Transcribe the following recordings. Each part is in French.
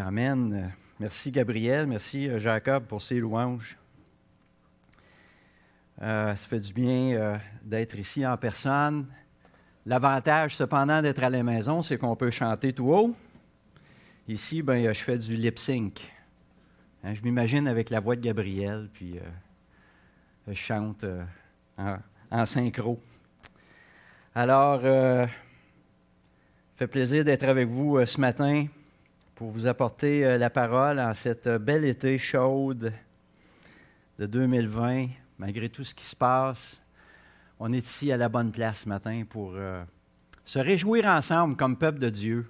Amen. Merci Gabriel, merci Jacob pour ces louanges. Ça fait du bien d'être ici en personne. L'avantage cependant d'être à la maison, c'est qu'on peut chanter tout haut. Ici, je fais du lip-sync. Je m'imagine avec la voix de Gabriel, puis je chante en synchro. Alors, ça fait plaisir d'être avec vous ce matin pour vous apporter la parole en cette belle été chaude de 2020. Malgré tout ce qui se passe, on est ici à la bonne place ce matin pour se réjouir ensemble comme peuple de Dieu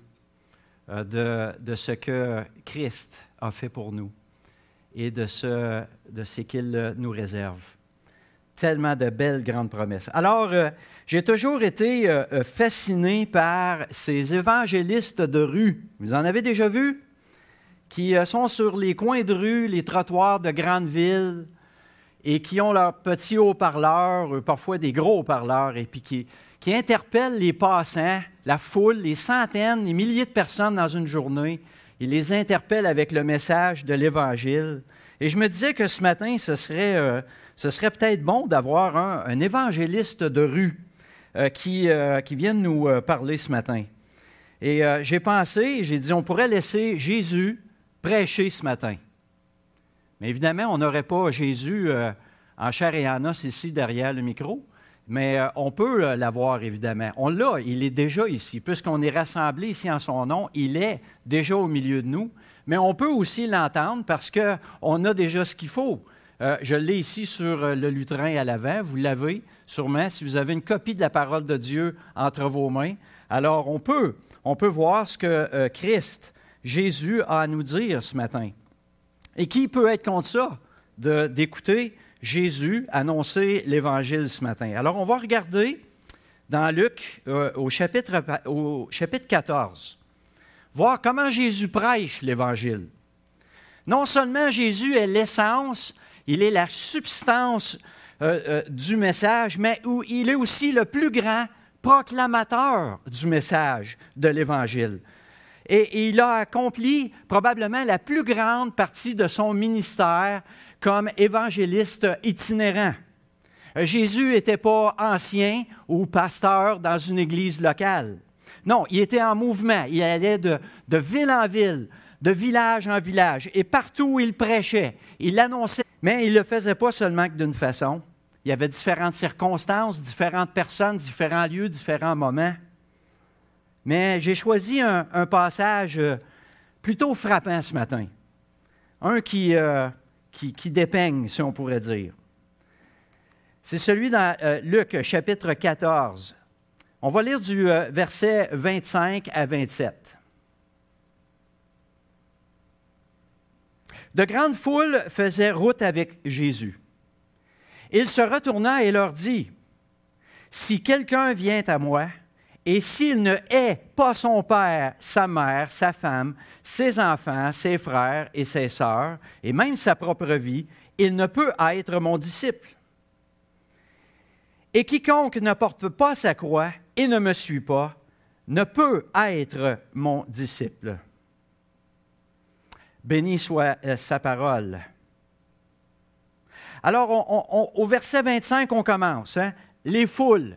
de ce que Christ a fait pour nous et de ce qu'il nous réserve. Tellement de belles grandes promesses. Alors, j'ai toujours été fasciné par ces évangélistes de rue. Vous en avez déjà vu? Qui sont sur les coins de rue, les trottoirs de grandes villes et qui ont leurs petits haut-parleurs, parfois des gros haut-parleurs, et puis qui interpellent les passants, la foule, les centaines, les milliers de personnes dans une journée. Ils les interpellent avec le message de l'Évangile. Et je me disais que ce matin, ce serait peut-être bon d'avoir un évangéliste de rue qui vienne nous parler ce matin. Et j'ai dit, on pourrait laisser Jésus prêcher ce matin. Mais évidemment, on n'aurait pas Jésus en chair et en os ici derrière le micro, mais on peut l'avoir évidemment. On l'a, il est déjà ici. Puisqu'on est rassemblés ici en son nom, il est déjà au milieu de nous. Mais on peut aussi l'entendre parce qu'on a déjà ce qu'il faut. Je l'ai ici sur le lutrin à l'avant. Vous l'avez sûrement si vous avez une copie de la parole de Dieu entre vos mains. Alors, on peut voir ce que Christ, Jésus, a à nous dire ce matin. Et qui peut être contre ça, d'écouter Jésus annoncer l'Évangile ce matin? Alors, on va regarder dans Luc au chapitre 14, voir comment Jésus prêche l'Évangile. Non seulement Jésus est l'essence, il est la substance du message, mais il est aussi le plus grand proclamateur du message de l'Évangile. Et il a accompli probablement la plus grande partie de son ministère comme évangéliste itinérant. Jésus n'était pas ancien ou pasteur dans une église locale. Non, il était en mouvement. Il allait de ville en ville, de village en village. Et partout où il prêchait, il l'annonçait. Mais il ne le faisait pas seulement que d'une façon. Il y avait différentes circonstances, différentes personnes, différents lieux, différents moments. Mais j'ai choisi un passage plutôt frappant ce matin. Un qui dépeigne, si on pourrait dire. C'est celui dans Luc, chapitre 14. On va lire du verset 25 à 27. De grandes foules faisaient route avec Jésus. Il se retourna et leur dit, « Si quelqu'un vient à moi, et s'il ne hait pas son père, sa mère, sa femme, ses enfants, ses frères et ses sœurs, et même sa propre vie, il ne peut être mon disciple. Et quiconque ne porte pas sa croix et ne me suit pas, ne peut être mon disciple. » Béni soit sa parole. Alors, au verset 25, on commence. Les foules.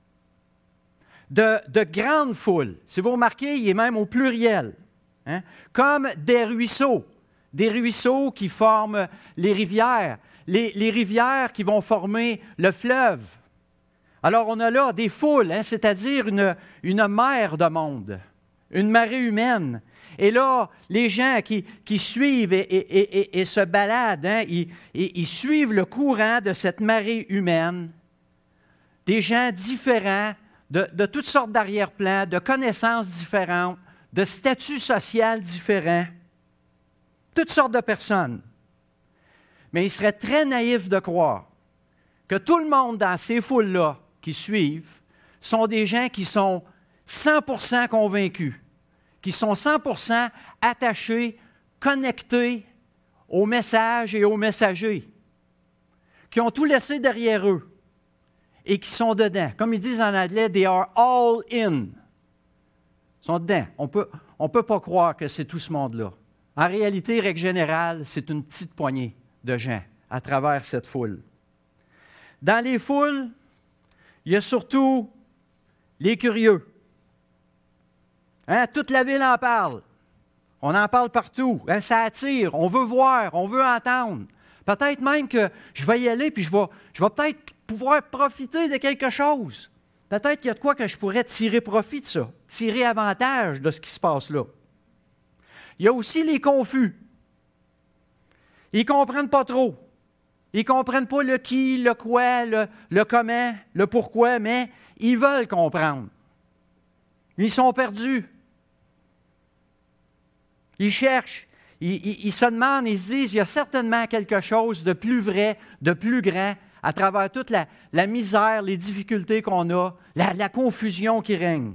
De grandes foules. Si vous remarquez, il est même au pluriel. Comme des ruisseaux qui forment les rivières. Les rivières qui vont former le fleuve. Alors, on a là des foules, c'est-à-dire une mer de monde, une marée humaine. Et là, les gens qui suivent et se baladent, ils suivent le courant de cette marée humaine, des gens différents, de toutes sortes d'arrière-plans, de connaissances différentes, de statuts sociaux différents, toutes sortes de personnes. Mais il serait très naïf de croire que tout le monde dans ces foules-là qui suivent sont des gens qui sont 100% convaincus, qui sont 100% attachés, connectés au message et aux messagers, qui ont tout laissé derrière eux et qui sont dedans. Comme ils disent en anglais, « they are all in ». Ils sont dedans. On peut pas croire que c'est tout ce monde-là. En réalité, règle générale, c'est une petite poignée de gens à travers cette foule. Dans les foules, il y a surtout les curieux. Hein, toute la ville en parle. On en parle partout. Hein, ça attire. On veut voir, on veut entendre. Peut-être même que je vais y aller puis je vais peut-être pouvoir profiter de quelque chose. Peut-être qu'il y a de quoi que je pourrais tirer profit de ça, tirer avantage de ce qui se passe là. Il y a aussi les confus. Ils ne comprennent pas trop. Ils ne comprennent pas le qui, le quoi, le comment, le pourquoi, mais ils veulent comprendre. Ils sont perdus. Ils cherchent. Ils se demandent, ils se disent, il y a certainement quelque chose de plus vrai, de plus grand, à travers toute la misère, les difficultés qu'on a, la confusion qui règne.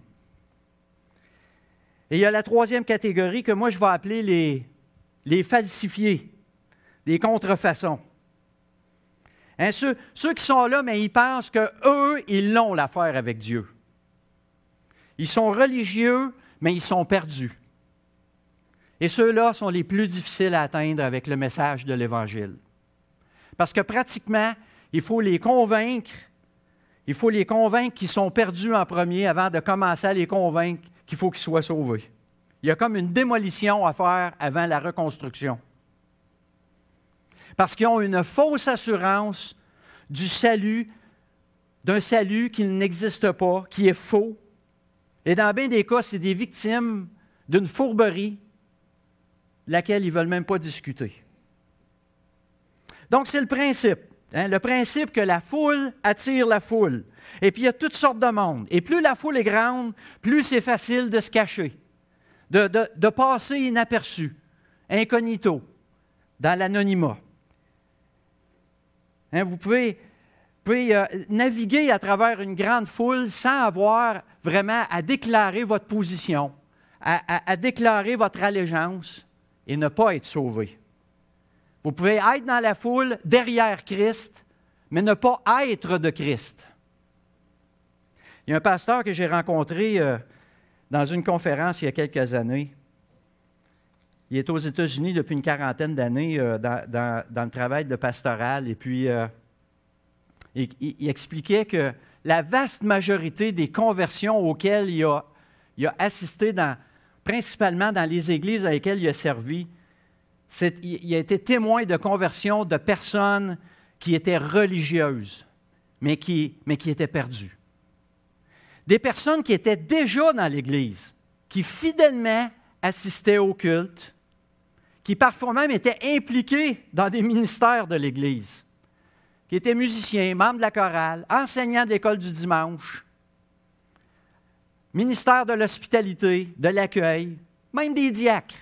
Et il y a la troisième catégorie que moi je vais appeler les falsifiés, les contrefaçons. Hein, ceux qui sont là, mais ils pensent qu'eux, ils l'ont l'affaire avec Dieu. Ils sont religieux, mais ils sont perdus. Et ceux-là sont les plus difficiles à atteindre avec le message de l'Évangile. Parce que pratiquement, il faut les convaincre qu'ils sont perdus en premier avant de commencer à les convaincre qu'il faut qu'ils soient sauvés. Il y a comme une démolition à faire avant la reconstruction. Parce qu'ils ont une fausse assurance du salut, d'un salut qui n'existe pas, qui est faux. Et dans bien des cas, c'est des victimes d'une fourberie laquelle ils ne veulent même pas discuter. Donc, c'est le principe. Hein, le principe que la foule attire la foule. Et puis, il y a toutes sortes de monde. Et plus la foule est grande, plus c'est facile de se cacher, de passer inaperçu, incognito, dans l'anonymat. Hein, vous pouvez naviguer à travers une grande foule sans avoir vraiment à déclarer votre position, à déclarer votre allégeance et ne pas être sauvé. Vous pouvez être dans la foule derrière Christ, mais ne pas être de Christ. Il y a un pasteur que j'ai rencontré dans une conférence il y a quelques années. Il est aux États-Unis depuis une quarantaine d'années dans le travail de pastoral. Et puis, il expliquait que la vaste majorité des conversions auxquelles il a assisté, principalement dans les églises à lesquelles il a servi, il a été témoin de conversion de personnes qui étaient religieuses, mais qui étaient perdues. Des personnes qui étaient déjà dans l'Église, qui fidèlement assistaient au culte, qui parfois même étaient impliqués dans des ministères de l'Église, qui étaient musiciens, membres de la chorale, enseignants de l'école du dimanche, ministère de l'hospitalité, de l'accueil, même des diacres.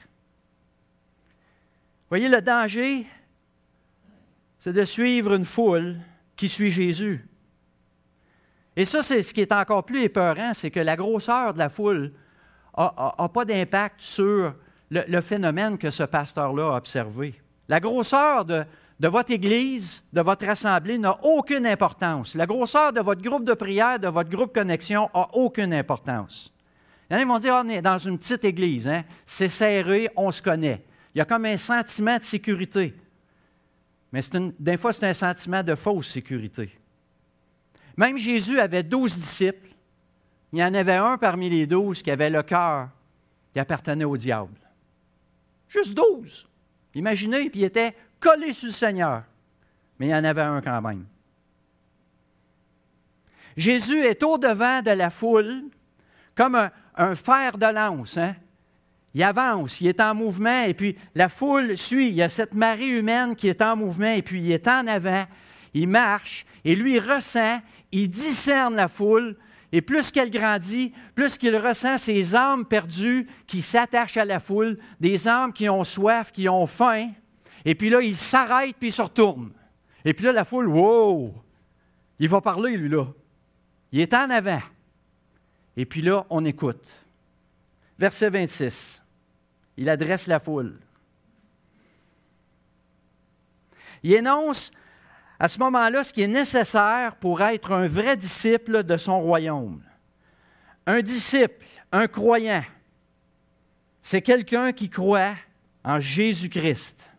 Vous voyez, le danger, c'est de suivre une foule qui suit Jésus. Et ça, c'est ce qui est encore plus épeurant, c'est que la grosseur de la foule n'a pas d'impact sur le phénomène que ce pasteur-là a observé. La grosseur de votre Église, de votre assemblée, n'a aucune importance. La grosseur de votre groupe de prière, de votre groupe connexion, n'a aucune importance. Il y en a qui vont dire, on est dans une petite Église, hein? C'est serré, on se connaît. Il y a comme un sentiment de sécurité. Mais des fois, c'est un sentiment de fausse sécurité. Même Jésus avait 12 disciples. Il y en avait un parmi les 12 qui avait le cœur qui appartenait au diable. Juste 12. Imaginez, puis il était collé sur le Seigneur. Mais il y en avait un quand même. Jésus est au-devant de la foule comme un fer de lance. Hein? Il avance, il est en mouvement, et puis la foule suit. Il y a cette marée humaine qui est en mouvement, et puis il est en avant, il marche, et lui il ressent, il discerne la foule, et plus qu'elle grandit, plus qu'il ressent ces âmes perdues qui s'attachent à la foule, des âmes qui ont soif, qui ont faim, et puis là, il s'arrête, puis il se retourne. Et puis là, la foule, wow! Il va parler, lui, là. Il est en avant. Et puis là, on écoute. Verset 26. Il adresse la foule. Il énonce à ce moment-là ce qui est nécessaire pour être un vrai disciple de son royaume. Un disciple, un croyant, c'est quelqu'un qui croit en Jésus-Christ.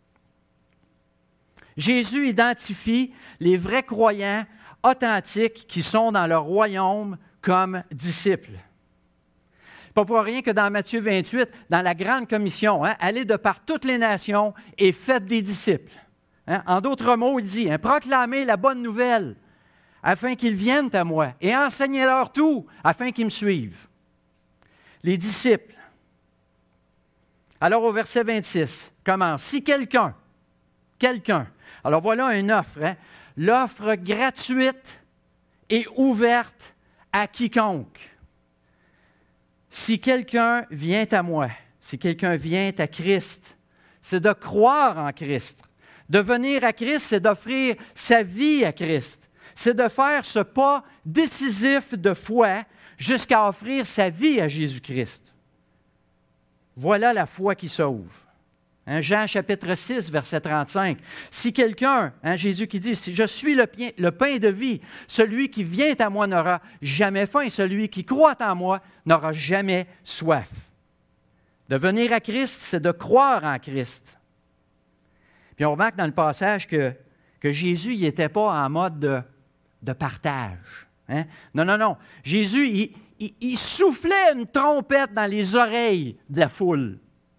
Jésus identifie les vrais croyants authentiques qui sont dans le royaume comme disciples. Pas pour rien que dans Matthieu 28, dans la grande commission, allez de par toutes les nations et faites des disciples. En d'autres mots, il dit, proclamez la bonne nouvelle afin qu'ils viennent à moi et enseignez-leur tout afin qu'ils me suivent. Les disciples. Alors au verset 26, commence. Si quelqu'un, alors voilà une offre, l'offre gratuite et ouverte à quiconque. Si quelqu'un vient à moi, si quelqu'un vient à Christ, c'est de croire en Christ. De venir à Christ, c'est d'offrir sa vie à Christ. C'est de faire ce pas décisif de foi jusqu'à offrir sa vie à Jésus-Christ. Voilà la foi qui sauve. Jean chapitre 6, verset 35. Si quelqu'un, Jésus qui dit, si je suis le pain de vie, celui qui vient à moi n'aura jamais faim, celui qui croit en moi n'aura jamais soif. De venir à Christ, c'est de croire en Christ. Puis on remarque dans le passage que Jésus n'était pas en mode de partage. Non. Jésus, il soufflait une trompette dans les oreilles de la foule.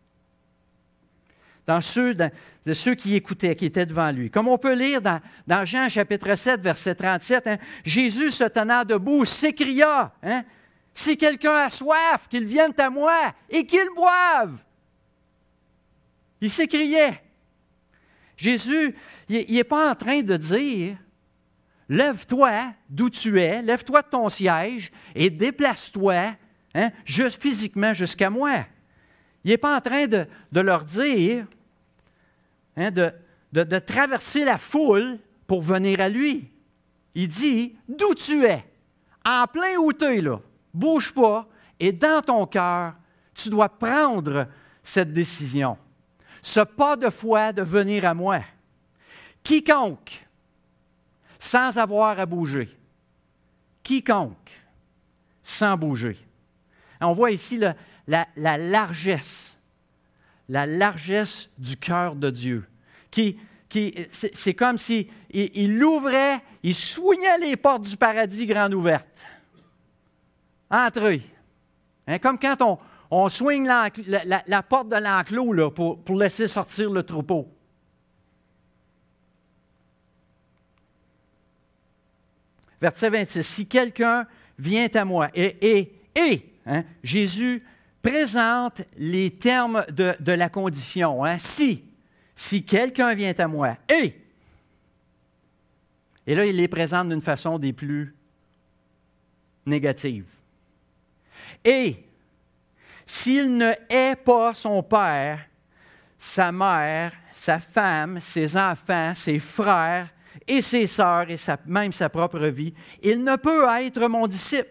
De ceux qui écoutaient, qui étaient devant lui. Comme on peut lire dans Jean chapitre 7, verset 37, Jésus se tenant debout s'écria, si quelqu'un a soif, qu'il vienne à moi et qu'il boive. Il s'écriait. Jésus, il n'est pas en train de dire, lève-toi d'où tu es, lève-toi de ton siège et déplace-toi juste physiquement jusqu'à moi. Il n'est pas en train de leur dire de traverser la foule pour venir à lui. Il dit, d'où tu es, en plein où tu es là, bouge pas, et dans ton cœur, tu dois prendre cette décision. Ce pas de foi de venir à moi. Quiconque, sans avoir à bouger. Quiconque, sans bouger. On voit ici la largesse du cœur de Dieu. C'est comme s'il l'ouvrait, il soignait les portes du paradis grandes ouvertes. Entrez. Comme quand on soigne la porte de l'enclos là, pour laisser sortir le troupeau. Verset 26. Si quelqu'un vient à moi Jésus présente les termes de la condition. Si quelqu'un vient à moi, et là, il les présente d'une façon des plus négatives. Et s'il ne hait pas son père, sa mère, sa femme, ses enfants, ses frères et ses sœurs et même sa propre vie, il ne peut être mon disciple.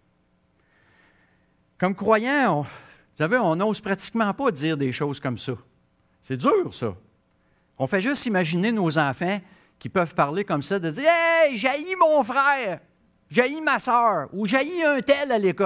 Comme croyant, vous savez, on n'ose pratiquement pas dire des choses comme ça. C'est dur, ça. On fait juste imaginer nos enfants qui peuvent parler comme ça, de dire « Hey, j'haïs mon frère, j'haïs ma sœur, ou j'haïs un tel à l'école. »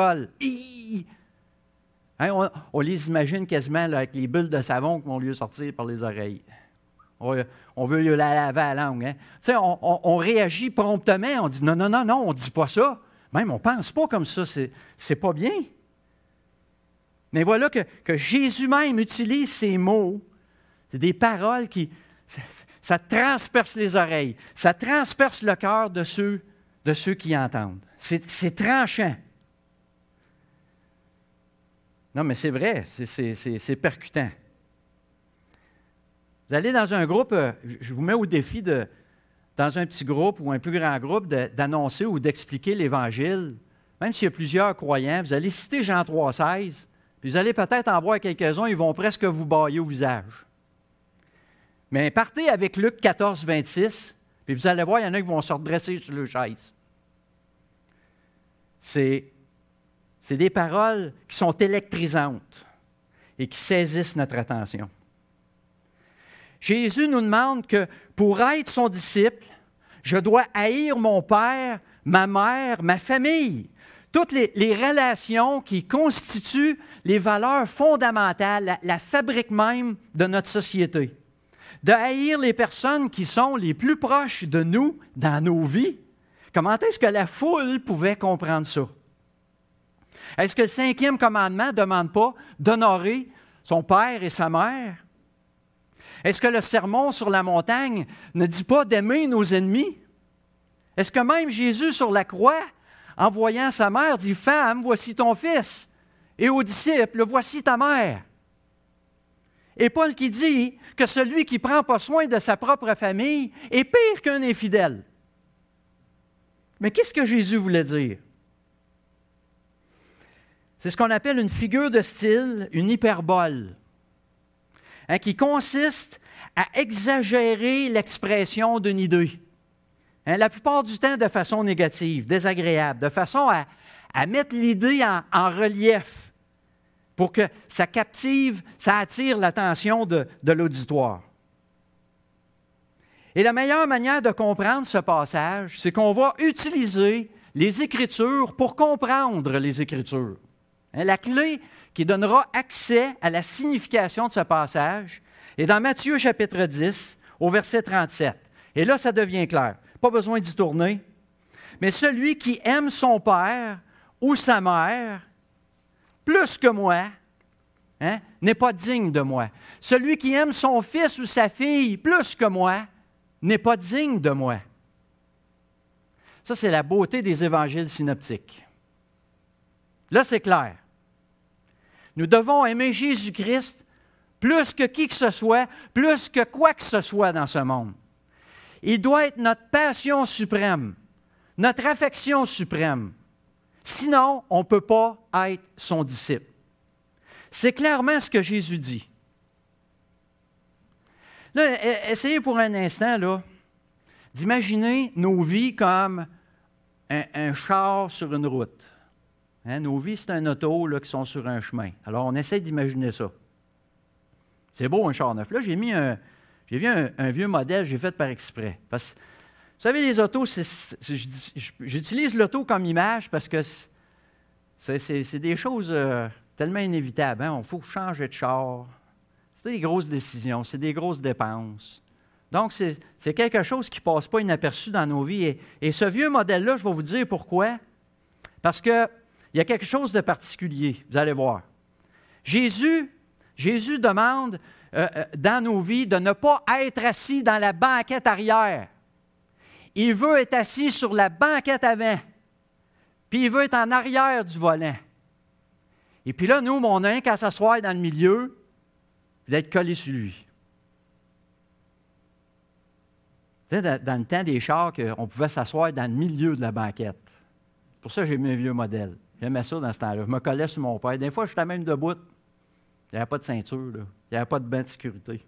On les imagine quasiment là, avec les bulles de savon qui vont lui sortir par les oreilles. On veut lui la laver à la langue. On réagit promptement, on dit « Non, on ne dit pas ça. » Même, on ne pense pas comme ça, c'est pas bien. Mais voilà que Jésus même utilise ces mots. C'est des paroles qui... Ça transperce les oreilles. Ça transperce le cœur de ceux qui entendent. C'est tranchant. Non, mais c'est vrai, c'est percutant. Vous allez dans un groupe, je vous mets au défi, dans un petit groupe ou un plus grand groupe, d'annoncer ou d'expliquer l'Évangile. Même s'il y a plusieurs croyants, vous allez citer Jean 3,16, puis vous allez peut-être en voir quelques-uns, ils vont presque vous bâiller au visage. Mais partez avec Luc 14, 26, puis vous allez voir, il y en a qui vont se redresser sur leur chaise. C'est des paroles qui sont électrisantes et qui saisissent notre attention. Jésus nous demande que pour être son disciple, je dois haïr mon père, ma mère, ma famille, toutes les relations qui constituent les valeurs fondamentales, la fabrique même de notre société. De haïr les personnes qui sont les plus proches de nous dans nos vies. Comment est-ce que la foule pouvait comprendre ça? Est-ce que le 5e commandement ne demande pas d'honorer son père et sa mère? Est-ce que le sermon sur la montagne ne dit pas d'aimer nos ennemis? Est-ce que même Jésus sur la croix, en voyant sa mère, dit « Femme, voici ton fils » et aux disciples « Voici ta mère ». Et Paul qui dit que celui qui ne prend pas soin de sa propre famille est pire qu'un infidèle. Mais qu'est-ce que Jésus voulait dire? C'est ce qu'on appelle une figure de style, une hyperbole, qui consiste à exagérer l'expression d'une idée. La plupart du temps de façon négative, désagréable, de façon à mettre l'idée en relief pour que ça captive, ça attire l'attention de l'auditoire. Et la meilleure manière de comprendre ce passage, c'est qu'on va utiliser les Écritures pour comprendre les Écritures. La clé qui donnera accès à la signification de ce passage est dans Matthieu chapitre 10, au verset 37. Et là, ça devient clair. Pas besoin d'y tourner. Mais celui qui aime son père ou sa mère plus que moi, n'est pas digne de moi. Celui qui aime son fils ou sa fille plus que moi n'est pas digne de moi. Ça, c'est la beauté des évangiles synoptiques. Là, c'est clair. Nous devons aimer Jésus-Christ plus que qui que ce soit, plus que quoi que ce soit dans ce monde. Il doit être notre passion suprême, notre affection suprême. Sinon, on ne peut pas être son disciple. C'est clairement ce que Jésus dit. Là, essayez pour un instant là, d'imaginer nos vies comme un char sur une route. Nos vies, c'est un auto là, qui sont sur un chemin. Alors, on essaie d'imaginer ça. C'est beau, un char neuf. Là, j'ai vu un vieux modèle, j'ai fait par exprès. Parce que, vous savez, les autos, j'utilise l'auto comme image parce que c'est des choses tellement inévitables. Il faut changer de char. C'est des grosses décisions, c'est des grosses dépenses. Donc, c'est quelque chose qui ne passe pas inaperçu dans nos vies. Et ce vieux modèle-là, je vais vous dire pourquoi. Parce qu'il y a quelque chose de particulier, vous allez voir. Jésus demande dans nos vies de ne pas être assis dans la banquette arrière. Il veut être assis sur la banquette avant. Puis il veut être en arrière du volant. Et puis là, nous, on a un qu'à s'asseoir dans le milieu et d'être collé sur lui. Tu sais, dans le temps des chars, on pouvait s'asseoir dans le milieu de la banquette. Pour ça, j'ai mis un vieux modèle. J'aimais ça dans ce temps-là. Je me collais sur mon père. Des fois, j'étais même debout. Il n'y avait pas de ceinture, là. Il n'y avait pas de bain de sécurité.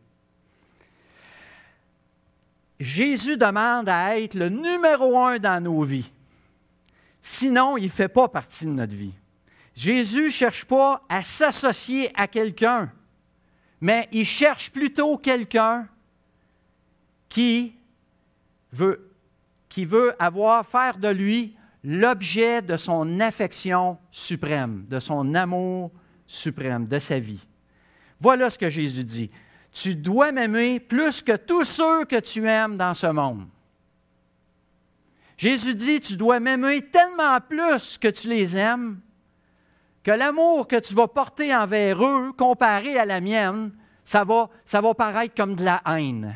Jésus demande à être le numéro 1 dans nos vies. Sinon, il ne fait pas partie de notre vie. Jésus ne cherche pas à s'associer à quelqu'un, mais il cherche plutôt quelqu'un qui veut faire de lui l'objet de son affection suprême, de son amour suprême, de sa vie. Voilà ce que Jésus dit. Tu dois m'aimer plus que tous ceux que tu aimes dans ce monde. Jésus dit, tu dois m'aimer tellement plus que tu les aimes, que l'amour que tu vas porter envers eux, comparé à la mienne, ça va paraître comme de la haine.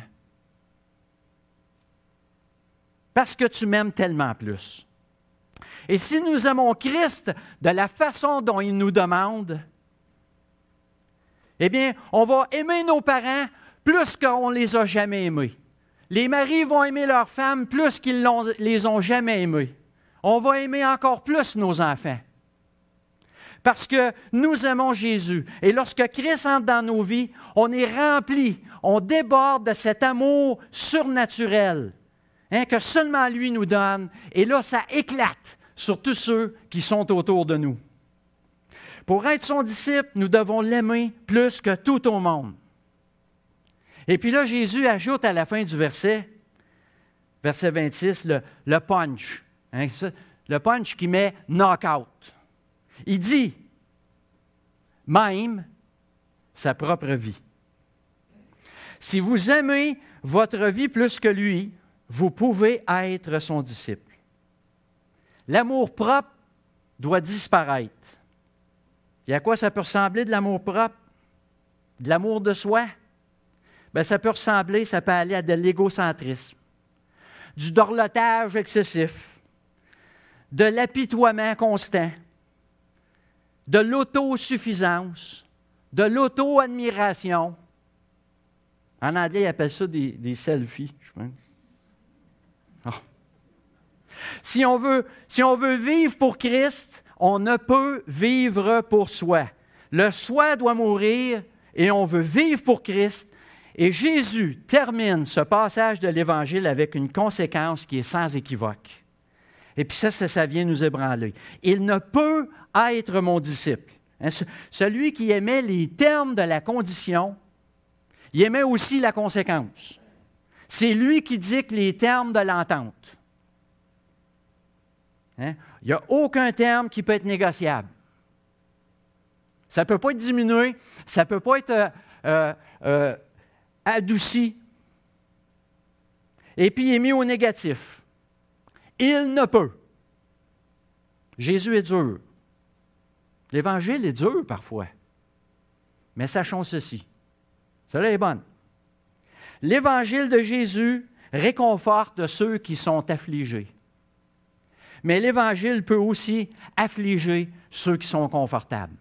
Parce que tu m'aimes tellement plus. Et si nous aimons Christ de la façon dont il nous demande, eh bien, on va aimer nos parents plus qu'on ne les a jamais aimés. Les maris vont aimer leurs femmes plus qu'ils les ont jamais aimés. On va aimer encore plus nos enfants. Parce que nous aimons Jésus. Et lorsque Christ entre dans nos vies, on est rempli, on déborde de cet amour surnaturel que seulement lui nous donne. Et là, ça éclate sur tous ceux qui sont autour de nous. Pour être son disciple, nous devons l'aimer plus que tout au monde. Et puis là, Jésus ajoute à la fin du verset 26, le punch. le punch qui met knock-out. Il dit même sa propre vie. Si vous aimez votre vie plus que lui, vous pouvez être son disciple. L'amour propre doit disparaître. Et à quoi ça peut ressembler de l'amour propre? De l'amour de soi? Bien, ça peut ressembler, ça peut aller à de l'égocentrisme, du dorlotage excessif, de l'apitoiement constant, de l'autosuffisance, de l'auto-admiration. En anglais, ils appellent ça des selfies, je pense. Oh. Si on veut vivre pour Christ, on ne peut vivre pour soi. Le soi doit mourir et on veut vivre pour Christ. Et Jésus termine ce passage de l'Évangile avec une conséquence qui est sans équivoque. Et puis ça vient nous ébranler. Il ne peut être mon disciple. Hein, celui qui aimait les termes de la condition, il aimait aussi la conséquence. C'est lui qui dicte les termes de l'entente. Hein? Il n'y a aucun terme qui peut être négociable. Ça ne peut pas être diminué, ça ne peut pas être adouci. Et puis il est mis au négatif. Il ne peut. Jésus est dur. L'Évangile est dur parfois. Mais sachons ceci. Cela est bonne. L'Évangile de Jésus réconforte ceux qui sont affligés. Mais l'Évangile peut aussi affliger ceux qui sont confortables.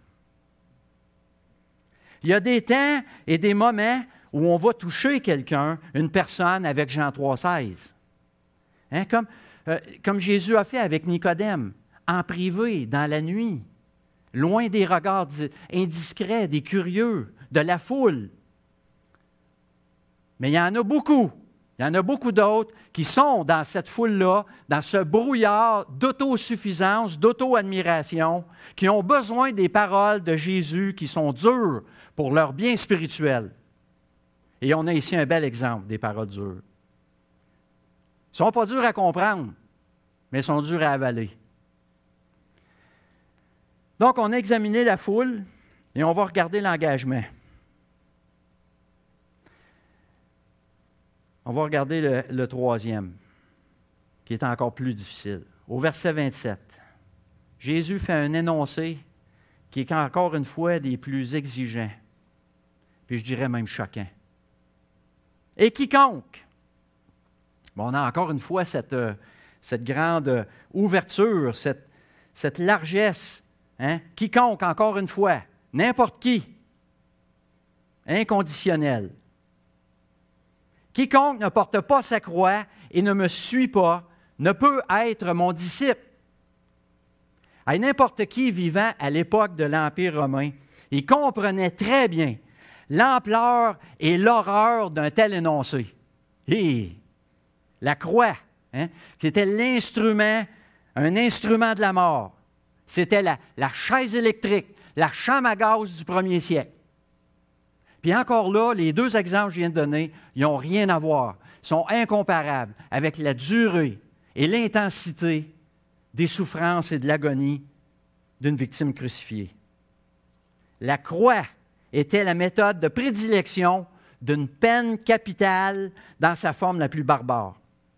Il y a des temps et des moments où on va toucher quelqu'un, une personne avec Jean 3,16. Hein, comme Jésus a fait avec Nicodème, en privé, dans la nuit, loin des regards indiscrets, des curieux, de la foule. Mais il y en a beaucoup. Il y en a beaucoup d'autres qui sont dans cette foule-là, dans ce brouillard d'autosuffisance, d'auto-admiration, qui ont besoin des paroles de Jésus qui sont dures pour leur bien spirituel. Et on a ici un bel exemple des paroles dures. Ils ne sont pas durs à comprendre, mais ils sont durs à avaler. Donc, on a examiné la foule et on va regarder l'engagement. On va regarder le troisième, qui est encore plus difficile. Au verset 27, Jésus fait un énoncé qui est encore une fois des plus exigeants, puis je dirais même choquants. Et quiconque, bon, on a encore une fois cette grande ouverture, cette largesse, hein? Quiconque, encore une fois, n'importe qui, inconditionnel. Quiconque ne porte pas sa croix et ne me suit pas ne peut être mon disciple. À n'importe qui vivant à l'époque de l'Empire romain, il comprenait très bien l'ampleur et l'horreur d'un tel énoncé. Et la croix, hein, c'était l'instrument, un instrument de la mort. C'était la chaise électrique, la chambre à gaz du premier siècle. Puis encore là, les deux exemples que je viens de donner, ils n'ont rien à voir. Ils sont incomparables avec la durée et l'intensité des souffrances et de l'agonie d'une victime crucifiée. La croix était la méthode de prédilection d'une peine capitale dans sa forme la plus barbare.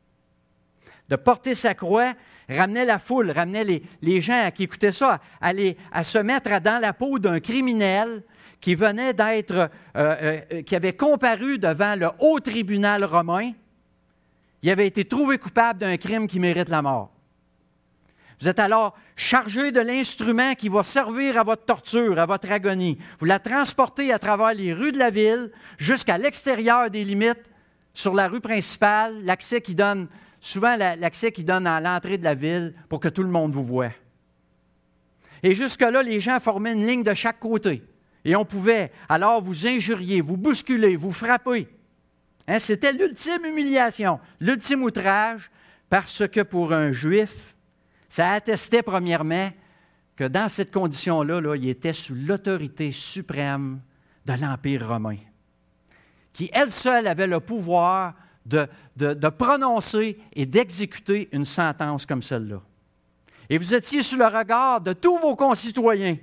De porter sa croix ramenait la foule, ramenait les gens qui écoutaient ça à se mettre dans la peau d'un criminel qui venait d'être, qui avait comparu devant le haut tribunal romain. Il avait été trouvé coupable d'un crime qui mérite la mort. Vous êtes alors chargé de l'instrument qui va servir à votre torture, à votre agonie. Vous la transportez à travers les rues de la ville jusqu'à l'extérieur des limites, sur la rue principale, l'accès qui donne à l'entrée de la ville pour que tout le monde vous voie. Et jusque-là, les gens formaient une ligne de chaque côté. Et on pouvait alors vous injurier, vous bousculer, vous frapper. Hein, c'était l'ultime humiliation, l'ultime outrage, parce que pour un Juif, ça attestait premièrement que dans cette condition-là, il était sous l'autorité suprême de l'Empire romain, qui, elle seule, avait le pouvoir de prononcer et d'exécuter une sentence comme celle-là. Et vous étiez sous le regard de tous vos concitoyens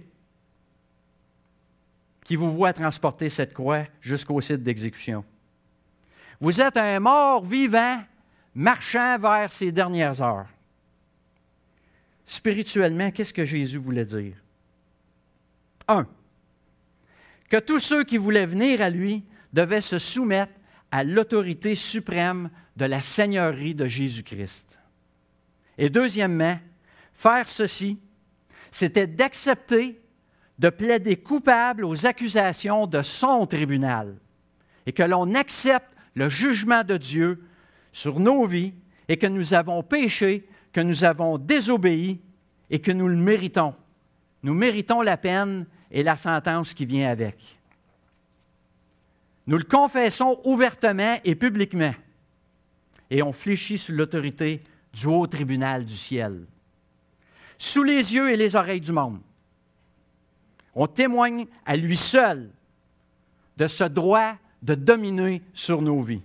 qui vous voient transporter cette croix jusqu'au site d'exécution. Vous êtes un mort vivant marchant vers ses dernières heures. Spirituellement, qu'est-ce que Jésus voulait dire? 1. Que tous ceux qui voulaient venir à lui devaient se soumettre à l'autorité suprême de la Seigneurie de Jésus-Christ. Et deuxièmement, faire ceci, c'était d'accepter de plaider coupable aux accusations de son tribunal et que l'on accepte le jugement de Dieu sur nos vies et que nous avons péché, que nous avons désobéi et que nous le méritons. Nous méritons la peine et la sentence qui vient avec. Nous le confessons ouvertement et publiquement et on fléchit sous l'autorité du haut tribunal du ciel. Sous les yeux et les oreilles du monde, on témoigne à lui seul de ce droit de dominer sur nos vies.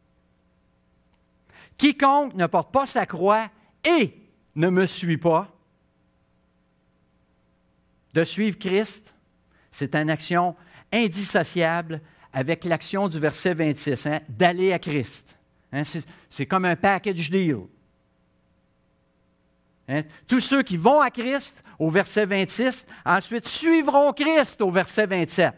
Quiconque ne porte pas sa croix et ne me suit pas, de suivre Christ, c'est une action indissociable avec l'action du verset 26, d'aller à Christ. C'est comme un package deal. Tous ceux qui vont à Christ, au verset 26, ensuite suivront Christ au verset 27.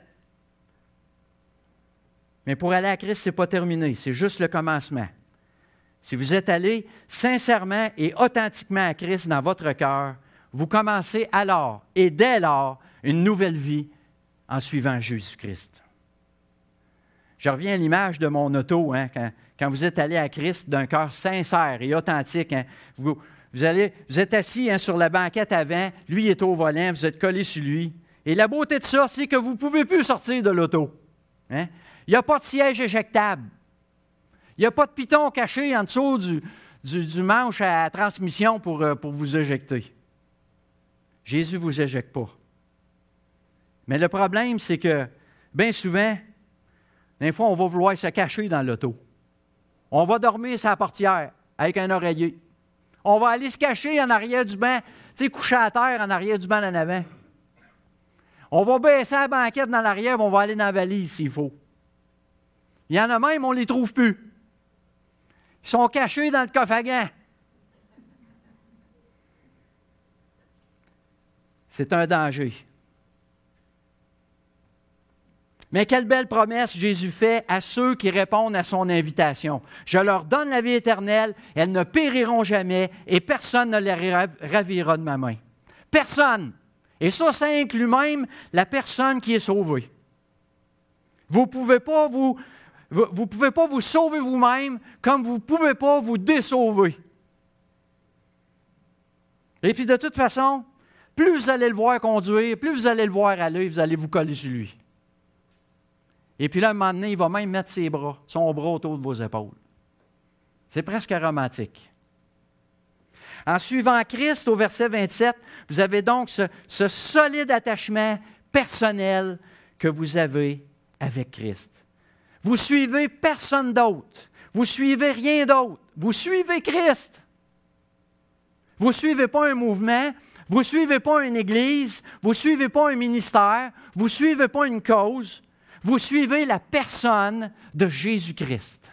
Mais pour aller à Christ, ce n'est pas terminé, c'est juste le commencement. Si vous êtes allé sincèrement et authentiquement à Christ dans votre cœur, vous commencez alors et dès lors une nouvelle vie en suivant Jésus-Christ. Je reviens à l'image de mon auto, quand vous êtes allé à Christ d'un cœur sincère et authentique. Vous êtes assis sur la banquette avant, lui est au volant, vous êtes collé sur lui. Et la beauté de ça, c'est que vous ne pouvez plus sortir de l'auto. Il n'y a pas de siège éjectable. Il n'y a pas de piton caché en dessous du manche à transmission pour vous éjecter. Jésus ne vous éjecte pas. Mais le problème, c'est que, bien souvent, des fois, on va vouloir se cacher dans l'auto. On va dormir sur la portière avec un oreiller. On va aller se cacher en arrière du banc, coucher à terre en arrière du banc en avant. On va baisser la banquette dans l'arrière, on va aller dans la valise s'il faut. Il y en a même, on ne les trouve plus. Ils sont cachés dans le coffre à gants. C'est un danger. Mais quelle belle promesse Jésus fait à ceux qui répondent à son invitation. Je leur donne la vie éternelle, elles ne périront jamais et personne ne les ravira de ma main. Personne. Et ça inclut même la personne qui est sauvée. Vous ne pouvez pas vous sauver vous-même comme vous ne pouvez pas vous désauver. Et puis de toute façon, plus vous allez le voir conduire, plus vous allez le voir aller, vous allez vous coller sur lui. Et puis là, à un moment donné, il va même mettre son bras autour de vos épaules. C'est presque romantique. En suivant Christ, au verset 27, vous avez donc ce solide attachement personnel que vous avez avec Christ. Vous suivez personne d'autre. Vous suivez rien d'autre. Vous suivez Christ. Vous ne suivez pas un mouvement. Vous ne suivez pas une église. Vous ne suivez pas un ministère. Vous ne suivez pas une cause. Vous suivez la personne de Jésus-Christ.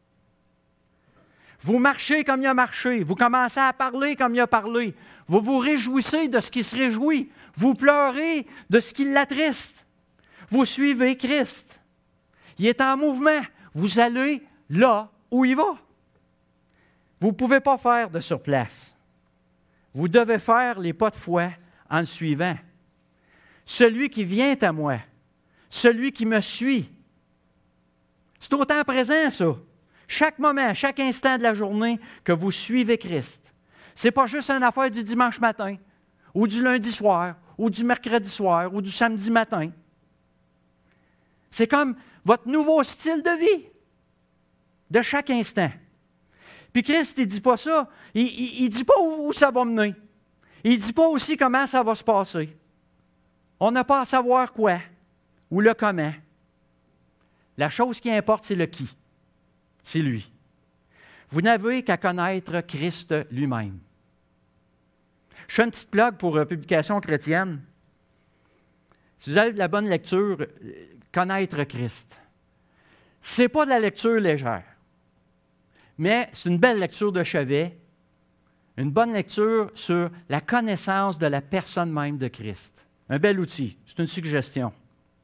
Vous marchez comme il a marché. Vous commencez à parler comme il a parlé. Vous vous réjouissez de ce qui se réjouit. Vous pleurez de ce qui l'attriste. Vous suivez Christ. Il est en mouvement. Vous allez là où il va. Vous ne pouvez pas faire de surplace. Vous devez faire les pas de foi en le suivant. Celui qui vient à moi, celui qui me suit. C'est au temps présent, ça. Chaque moment, chaque instant de la journée que vous suivez Christ. Ce n'est pas juste une affaire du dimanche matin, ou du lundi soir, ou du mercredi soir, ou du samedi matin. C'est comme votre nouveau style de vie, de chaque instant. Puis Christ, il ne dit pas ça. Il ne dit pas où ça va mener. Il ne dit pas aussi comment ça va se passer. On n'a pas à savoir quoi ou le comment. La chose qui importe, c'est le qui. C'est lui. Vous n'avez qu'à connaître Christ lui-même. Je fais une petite plug pour Publication chrétienne. Si vous avez de la bonne lecture, connaître Christ. Ce n'est pas de la lecture légère, mais c'est une belle lecture de chevet, une bonne lecture sur la connaissance de la personne même de Christ. Un bel outil, c'est une suggestion.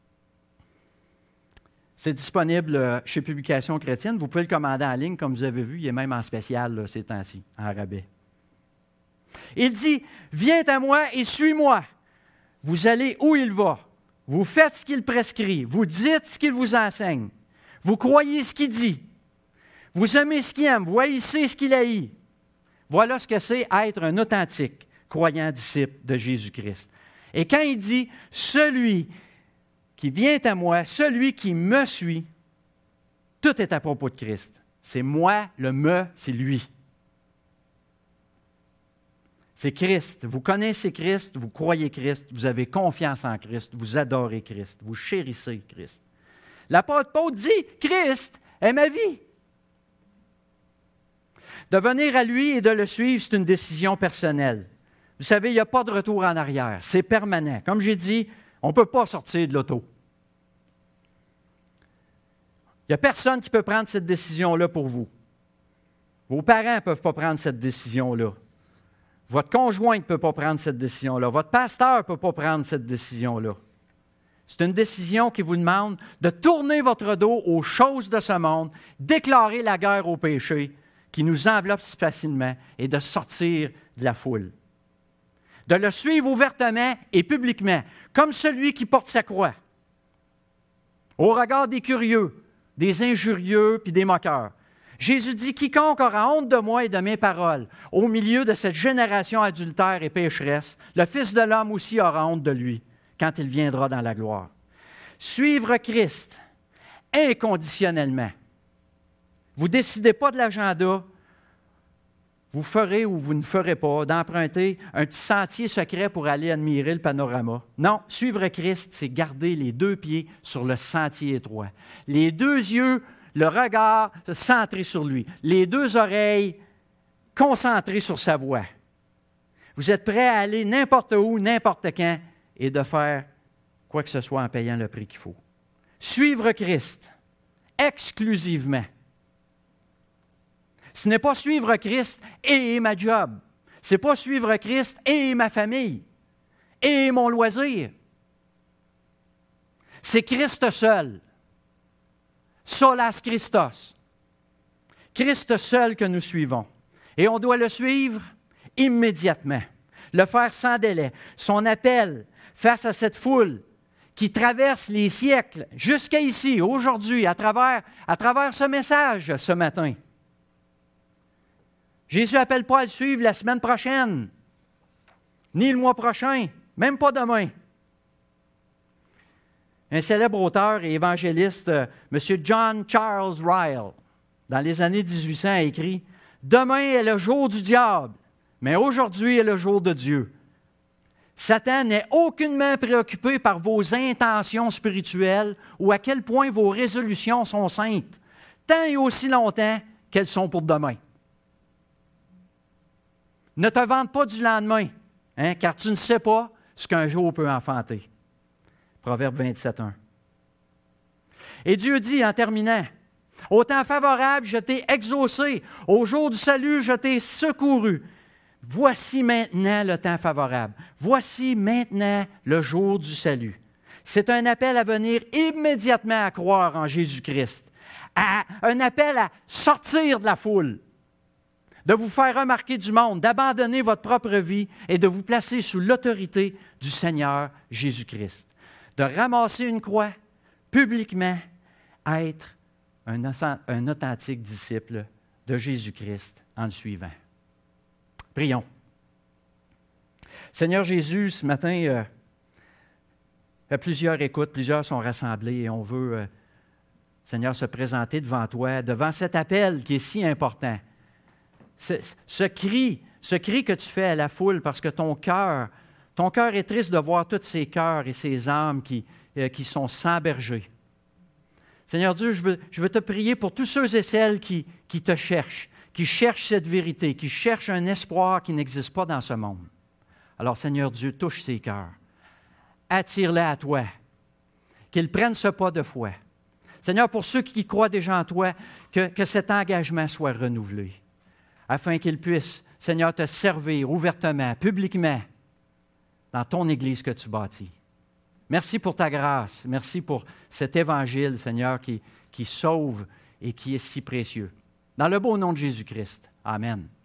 C'est disponible chez Publication chrétienne. Vous pouvez le commander en ligne, comme vous avez vu, il est même en spécial là, ces temps-ci, en rabais. Il dit, « Viens à moi et suis-moi. Vous allez où il va. Vous faites ce qu'il prescrit. Vous dites ce qu'il vous enseigne. Vous croyez ce qu'il dit. Vous aimez ce qu'il aime. Vous haïssez ce qu'il haït. » Voilà ce que c'est être un authentique croyant disciple de Jésus-Christ. Et quand il dit « Celui qui vient à moi, celui qui me suit », tout est à propos de Christ. C'est moi, le « me », c'est lui. C'est Christ. Vous connaissez Christ, vous croyez Christ, vous avez confiance en Christ, vous adorez Christ, vous chérissez Christ. L'apôtre Paul dit « Christ est ma vie ». De venir à lui et de le suivre, c'est une décision personnelle. Vous savez, il n'y a pas de retour en arrière. C'est permanent. Comme j'ai dit, on ne peut pas sortir de l'auto. Il n'y a personne qui peut prendre cette décision-là pour vous. Vos parents ne peuvent pas prendre cette décision-là. Votre conjoint ne peut pas prendre cette décision-là. Votre pasteur ne peut pas prendre cette décision-là. C'est une décision qui vous demande de tourner votre dos aux choses de ce monde, déclarer la guerre au péché qui nous enveloppe si facilement et de sortir de la foule. De le suivre ouvertement et publiquement, comme celui qui porte sa croix, au regard des curieux, des injurieux puis des moqueurs. Jésus dit « Quiconque aura honte de moi et de mes paroles, au milieu de cette génération adultère et pécheresse, le Fils de l'homme aussi aura honte de lui, quand il viendra dans la gloire. » Suivre Christ inconditionnellement. Vous ne décidez pas de l'agenda, vous ferez ou vous ne ferez pas d'emprunter un petit sentier secret pour aller admirer le panorama. Non, suivre Christ, c'est garder les deux pieds sur le sentier étroit. Les deux yeux, le regard centré sur lui. Les deux oreilles concentrées sur sa voix. Vous êtes prêt à aller n'importe où, n'importe quand et de faire quoi que ce soit en payant le prix qu'il faut. Suivre Christ exclusivement. Ce n'est pas suivre Christ et ma job. Ce n'est pas suivre Christ et ma famille et mon loisir. C'est Christ seul. Solas Christos. Christ seul que nous suivons. Et on doit le suivre immédiatement. Le faire sans délai. Son appel face à cette foule qui traverse les siècles jusqu'à ici, aujourd'hui, à travers ce message ce matin. Jésus n'appelle pas à le suivre la semaine prochaine, ni le mois prochain, même pas demain. Un célèbre auteur et évangéliste, M. John Charles Ryle, dans les années 1800, a écrit « Demain est le jour du diable, mais aujourd'hui est le jour de Dieu. Satan n'est aucunement préoccupé par vos intentions spirituelles ou à quel point vos résolutions sont saintes, tant et aussi longtemps qu'elles sont pour demain. Ne te vante pas du lendemain, car tu ne sais pas ce qu'un jour peut enfanter. » Proverbe 27:1. Et Dieu dit en terminant, « Au temps favorable, je t'ai exaucé. Au jour du salut, je t'ai secouru. Voici maintenant le temps favorable. Voici maintenant le jour du salut. » C'est un appel à venir immédiatement à croire en Jésus-Christ. Un appel à sortir de la foule, de vous faire remarquer du monde, d'abandonner votre propre vie et de vous placer sous l'autorité du Seigneur Jésus-Christ. De ramasser une croix publiquement, être un authentique disciple de Jésus-Christ en le suivant. Prions. Seigneur Jésus, ce matin, plusieurs écoutent, plusieurs sont rassemblés et on veut, Seigneur, se présenter devant toi, devant cet appel qui est si important. Ce cri que tu fais à la foule parce que ton cœur est triste de voir tous ces cœurs et ces âmes qui sont sans berger. Seigneur Dieu, je veux te prier pour tous ceux et celles qui te cherchent, qui cherchent cette vérité, qui cherchent un espoir qui n'existe pas dans ce monde. Alors, Seigneur Dieu, touche ces cœurs. Attire-les à toi. Qu'ils prennent ce pas de foi. Seigneur, pour ceux qui croient déjà en toi, que cet engagement soit renouvelé, afin qu'ils puissent, Seigneur, te servir ouvertement, publiquement, dans ton Église que tu bâtis. Merci pour ta grâce. Merci pour cet évangile, Seigneur, qui sauve et qui est si précieux. Dans le beau nom de Jésus-Christ. Amen.